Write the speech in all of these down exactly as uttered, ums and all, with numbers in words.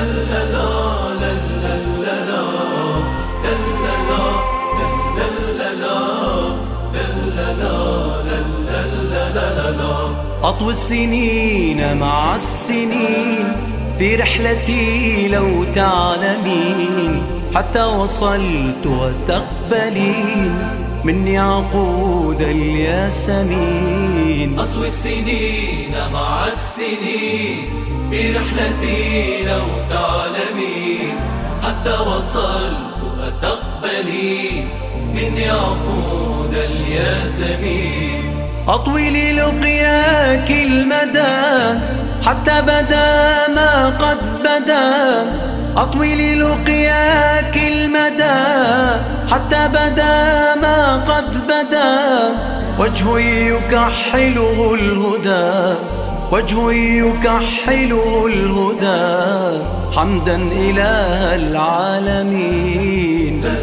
أطوي السنين مع السنين في رحلتي لو تعلمين، حتى وصلت وتقبلين مني عقود الياسمين. أطوي السنين مع السنين في رحلتي لو تعلمين، حتى وصلت وتقبلين مني عقود الياسمين. أطوي للقياك المدى حتى بدا ما قد بدا، أطوي للقياك المدى حتى بدا ما قد بدا. وجه يكحله الهدى، وجه يكحله الهدى، حمدا إله العالمين.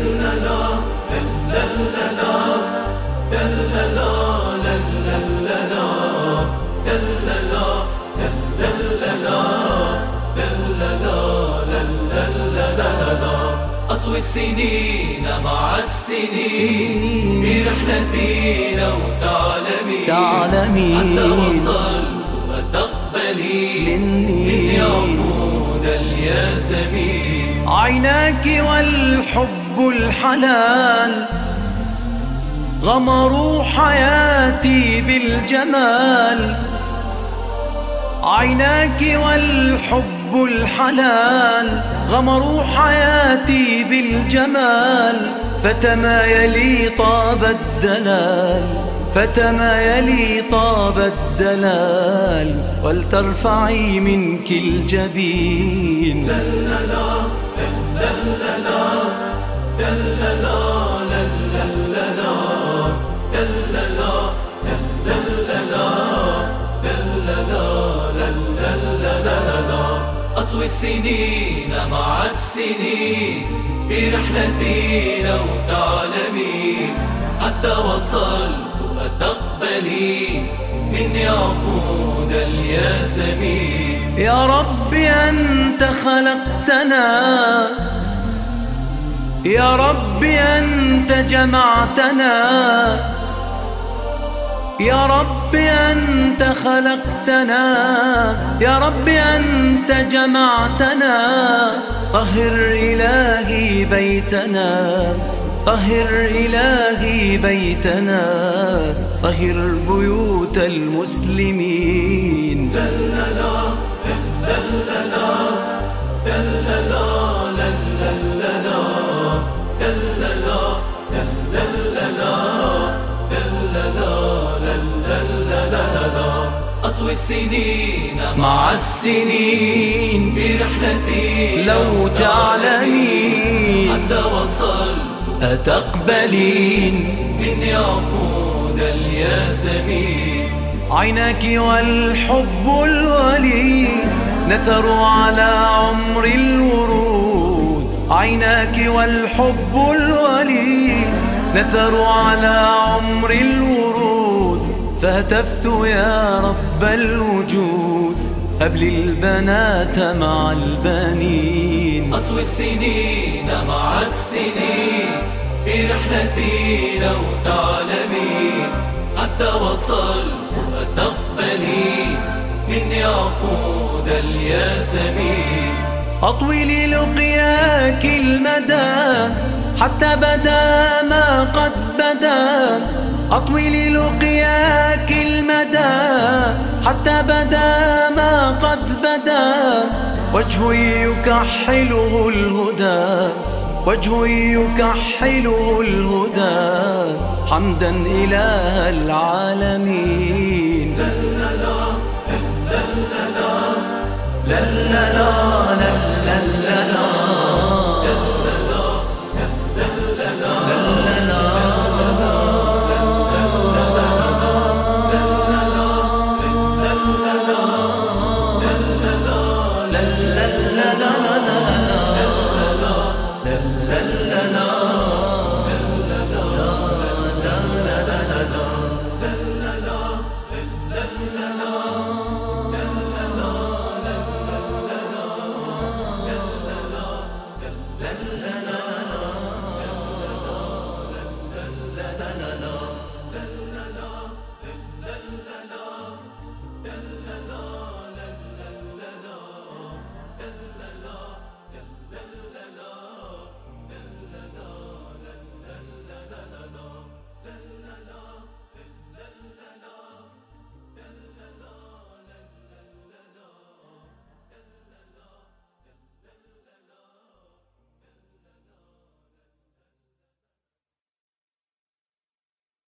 أطوي السنين مع السنين في رحلتي لو تعلمين، تعلمين حتى وصلت وتقبلين مني عقود الياسمين. عيناك والحب الحلال غمروا حياتي بالجمال، عيناك والحب الحلال غمروا حياتي بالجمال. فتمايلي طاب الدلال، فتمايلي طاب الدلال، ولترفعي منك الجبين. دللا دللا دللا أطوي السنين مع السنين في رحلتي لو تعلمين، حتى وصلت وتقبلين مني عقود الياسمين. يا رب أنت خلقتنا، يا رب أنت جمعتنا، يا رب أنت خلقتنا، يا رب أنت جمعتنا. طهر إلهي بيتنا، طهر إلهي بيتنا، طهر بيوت المسلمين. دللا دللا دللا أطوي السنين مع السنين في رحلتي لو تعلمين، حتى وصلت أتقبلين مني عقود الياسمين. عيناك والحب الولي نثروا على عمر الورود، عيناك والحب الولي نثروا على عمر الورود. فهتفت يا رب الوجود هب لي البنات مع البنين. أطوي السنين مع السنين في رحلتي لو تعلمين، حتى وصلت وتقبلين مني عقود الياسمين. أطوي للقياك المدى حتى بدا ما قد بدا، أطوي للقياك المدى حتى بدا ما قد بدا. وجه يكحله الهدى، وجه يكحله الهدى، حمدا إله العالمين. للا للا للا